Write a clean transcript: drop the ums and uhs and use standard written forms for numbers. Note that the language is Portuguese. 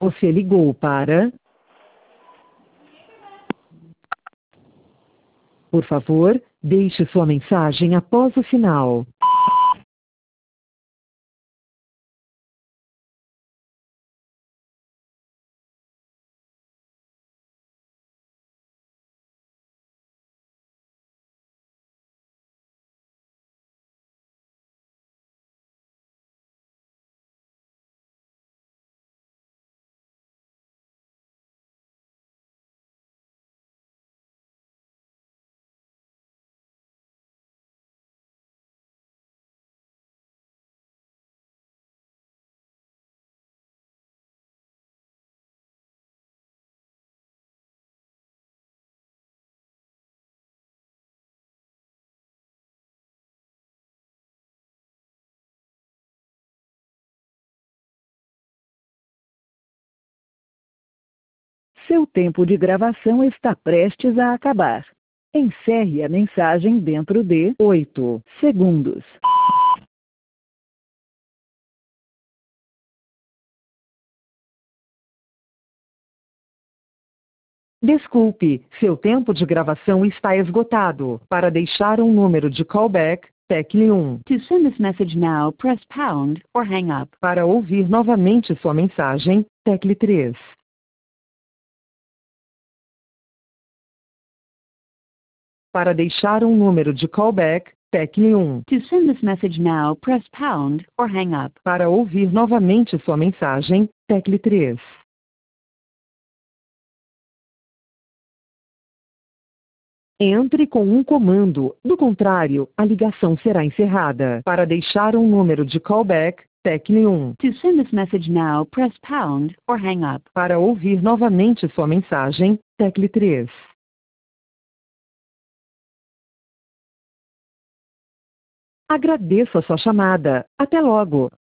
Você ligou para... Por favor, deixe sua mensagem após o sinal. Seu tempo de gravação está prestes a acabar. Encerre a mensagem dentro de 8 segundos. Desculpe, seu tempo de gravação está esgotado. Para deixar um número de callback, tecle 1. To send this message now, press pound or hang up. Para ouvir novamente sua mensagem, tecle 3. Para deixar um número de callback, tecle 1. To send this message now, press pound or hang up. Para ouvir novamente sua mensagem, tecle 3. Entre com um comando, do contrário, a ligação será encerrada. Para deixar um número de callback, tecle 1. To send this message now, press pound or hang up. Para ouvir novamente sua mensagem, tecle 3. Agradeço a sua chamada. Até logo.